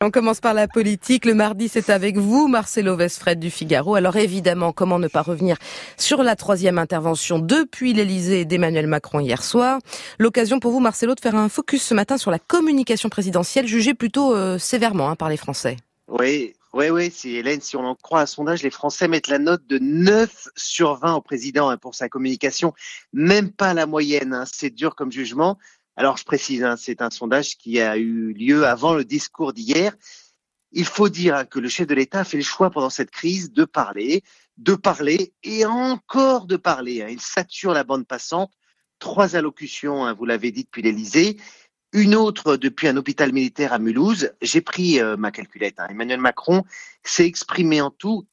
On commence par la politique. Le mardi, c'est avec vous, Marcelo Westphred du Figaro. Alors évidemment, comment ne pas revenir sur la troisième intervention depuis l'Elysée d'Emmanuel Macron hier soir. L'occasion pour vous, Marcelo, de faire un focus ce matin sur la communication présidentielle, jugée plutôt sévèrement par les Français. Oui, si Hélène, si on en croit un sondage, les Français mettent la note de 9 sur 20 au président pour sa communication. Même pas la moyenne, c'est dur comme jugement. Alors je précise, c'est un sondage qui a eu lieu avant le discours d'hier. Il faut dire que le chef de l'État a fait le choix pendant cette crise de parler et encore de parler. Il sature la bande passante. 3 allocutions, vous l'avez dit, depuis l'Élysée. Une autre depuis un hôpital militaire à Mulhouse. J'ai pris ma calculette. Emmanuel Macron s'est exprimé en tout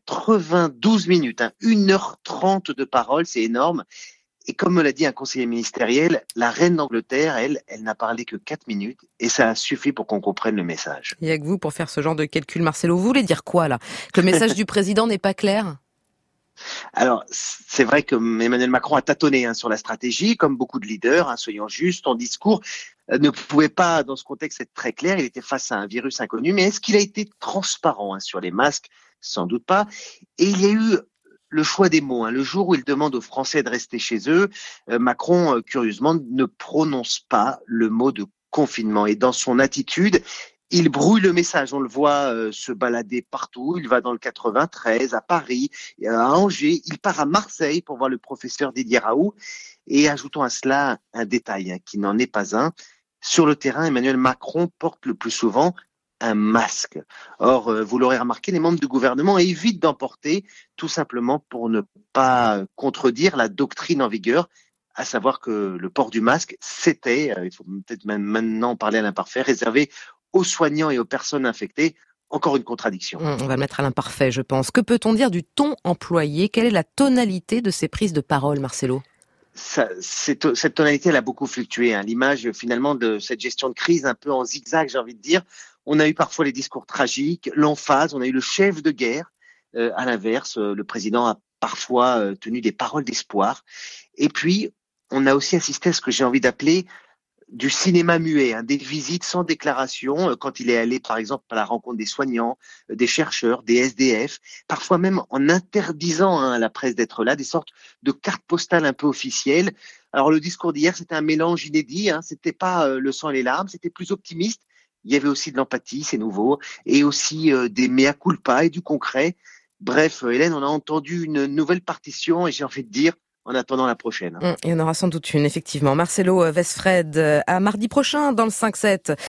92 minutes, 1h30 de parole, c'est énorme. Et comme me l'a dit un conseiller ministériel, la reine d'Angleterre, elle n'a parlé que 4 minutes et ça a suffi pour qu'on comprenne le message. Il n'y a que vous pour faire ce genre de calcul, Marcelo. Vous voulez dire quoi là ? Que le message du président n'est pas clair ? Alors, c'est vrai que Emmanuel Macron a tâtonné sur la stratégie, comme beaucoup de leaders, soyons justes, son discours ne pouvait pas, dans ce contexte, être très clair. Il était face à un virus inconnu, mais est-ce qu'il a été transparent sur les masques ? Sans doute pas. Et il y a eu le choix des mots. Le jour où il demande aux Français de rester chez eux, Macron, curieusement, ne prononce pas le mot de confinement. Et dans son attitude, il brouille le message. On le voit se balader partout. Il va dans le 93, à Paris, à Angers. Il part à Marseille pour voir le professeur Didier Raoult. Et ajoutons à cela un détail qui n'en est pas un. Sur le terrain, Emmanuel Macron porte le plus souvent un masque. Or, vous l'aurez remarqué, les membres du gouvernement évitent d'en porter, tout simplement pour ne pas contredire la doctrine en vigueur, à savoir que le port du masque, c'était, il faut peut-être même maintenant parler à l'imparfait, réservé aux soignants et aux personnes infectées. Encore une contradiction. On va le mettre à l'imparfait, je pense. Que peut-on dire du ton employé ? Quelle est la tonalité de ces prises de parole, Marcelo ? Cette tonalité, elle a beaucoup fluctué. L'image, finalement, de cette gestion de crise un peu en zigzag, j'ai envie de dire. On a eu parfois les discours tragiques, l'emphase, on a eu le chef de guerre. À l'inverse, le président a parfois tenu des paroles d'espoir. Et puis, on a aussi assisté à ce que j'ai envie d'appeler du cinéma muet, des visites sans déclaration, quand il est allé, par exemple, à la rencontre des soignants, des chercheurs, des SDF, parfois même en interdisant à la presse d'être là, des sortes de cartes postales un peu officielles. Alors, le discours d'hier, c'était un mélange inédit, c'était pas le sang et les larmes, c'était plus optimiste. Il y avait aussi de l'empathie, c'est nouveau, et aussi des mea culpa et du concret. Bref, Hélène, on a entendu une nouvelle partition et j'ai envie de dire, en attendant la prochaine. Il y en aura sans doute une, effectivement. Marcelo Westphred, à mardi prochain dans le 5-7.